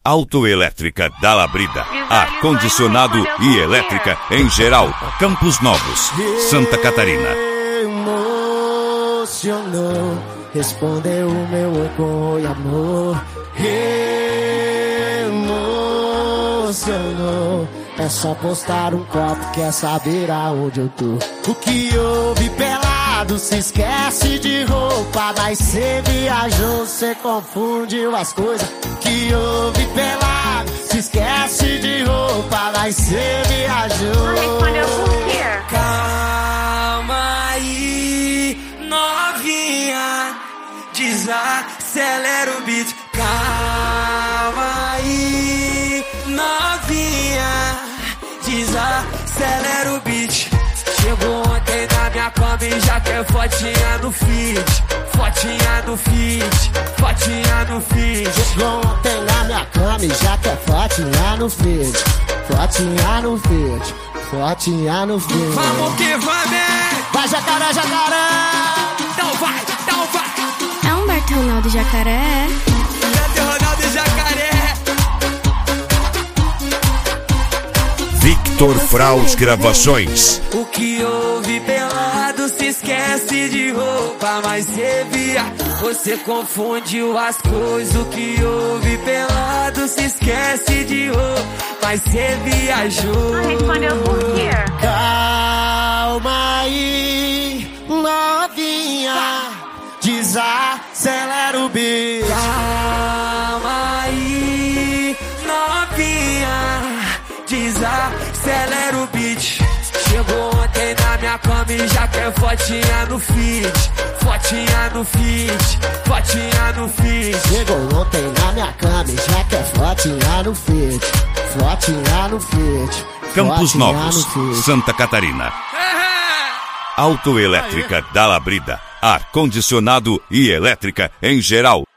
Autoelétrica da Labrida, ar-condicionado e elétrica em geral. Campos Novos, Santa Catarina. Emocionou, respondeu o meu oi com oi, amor. Emocionou, é só postar um copo, quer saber aonde eu tô. O que houve pelado, se esquece de roupa, mas cê viajou, cê confundiu as coisas. O que houve pelado, se esquece de roupa, mas cê viajou. Respondeu por quê? Calma aí, novinha, desacelera o beat. Calma aí, novinha, desacelera o beat. Chegou ontem na minha cama e já quer fotinha no feed. Fotinha no feed, fotinha no feed. Chegou ontem na minha cama e já quer fotinha no feed. Fotinha no feed, fotinha no feed. Vamos que vamos! Vai jacaré, jacaré! Então vai, então vai! É Humberto Ronaldo Jacaré. Humberto Ronaldo Jacaré. Victor Fraus Gravações. O que houve pelado, se esquece de roupa, mas você confundiu as coisas. O que houve pelado, se esquece de roupa, mas você viajou. Respondeu por quê? Calma aí, novinha, desacelera o beat. Calma aí, novinha, desacelera o beat. Chegou ontem na minha cama e já quer fotinha no feed. Fotinha no feed, fotinha no feed. Chegou ontem na minha cama e já quer fotinha no feed. Fotinha no feed. Campos Fotinha Novos, no feed. Santa Catarina. Autoelétrica da Labrida, ar-condicionado e elétrica em geral.